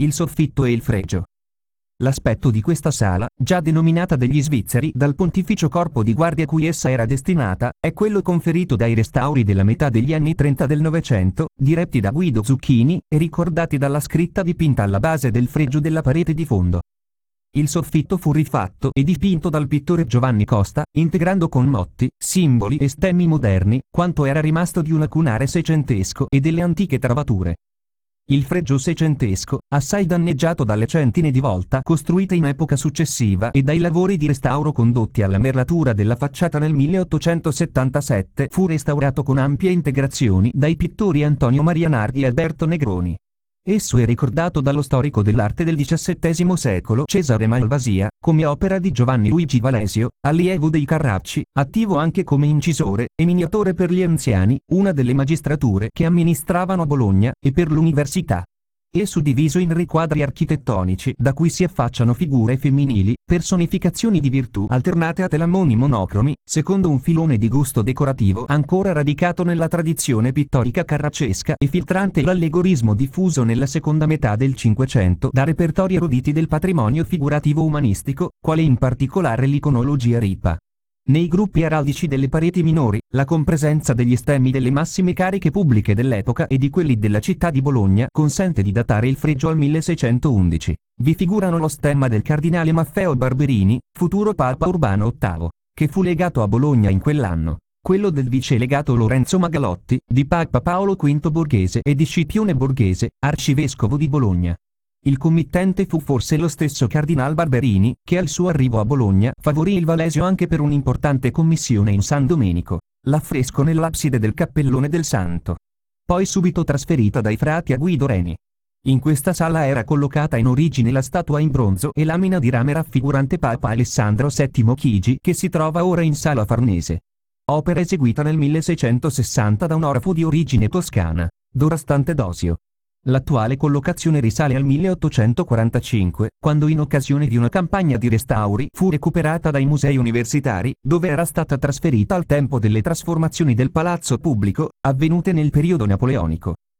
il soffitto e il fregio. L'aspetto di questa sala, già denominata degli svizzeri dal Pontificio Corpo di Guardia cui essa era destinata, è quello conferito dai restauri della metà degli anni 30 del Novecento, diretti da Guido Zucchini, e ricordati dalla scritta dipinta alla base del fregio della parete di fondo. Il soffitto fu rifatto e dipinto dal pittore Giovanni Costa, integrando con motti, simboli e stemmi moderni, quanto era rimasto di un lacunare seicentesco e delle antiche travature. Il fregio seicentesco, assai danneggiato dalle centine di volta costruite in epoca successiva e dai lavori di restauro condotti alla merlatura della facciata nel 1877, fu restaurato con ampie integrazioni dai pittori Antonio Maria Nardi e Alberto Negroni. Esso è ricordato dallo storico dell'arte del XVII secolo Cesare Malvasia, come opera di Giovanni Luigi Valesio, allievo dei Carracci, attivo anche come incisore e miniatore per gli anziani, una delle magistrature che amministravano Bologna, e per l'università. È suddiviso in riquadri architettonici da cui si affacciano figure femminili, personificazioni di virtù alternate a telamoni monocromi, secondo un filone di gusto decorativo ancora radicato nella tradizione pittorica carraccesca e filtrante l'allegorismo diffuso nella seconda metà del Cinquecento da repertori eruditi del patrimonio figurativo umanistico, quale in particolare l'iconologia ripa. Nei gruppi araldici delle pareti minori, la compresenza degli stemmi delle massime cariche pubbliche dell'epoca e di quelli della città di Bologna consente di datare il fregio al 1611. Vi figurano lo stemma del cardinale Maffeo Barberini, futuro Papa Urbano VIII, che fu legato a Bologna in quell'anno, quello del vicelegato Lorenzo Magalotti, di Papa Paolo V Borghese e di Scipione Borghese, arcivescovo di Bologna. Il committente fu forse lo stesso Cardinal Barberini, che al suo arrivo a Bologna favorì il Valesio anche per un'importante commissione in San Domenico, l'affresco nell'abside del Cappellone del Santo. Poi subito trasferita dai frati a Guido Reni. In questa sala era collocata in origine la statua in bronzo e lamina di rame raffigurante Papa Alessandro VII Chigi che si trova ora in Sala Farnese. Opera eseguita nel 1660 da un orafo di origine toscana, Dorastante Dosio. L'attuale collocazione risale al 1845, quando in occasione di una campagna di restauri fu recuperata dai musei universitari, dove era stata trasferita al tempo delle trasformazioni del palazzo pubblico, avvenute nel periodo napoleonico.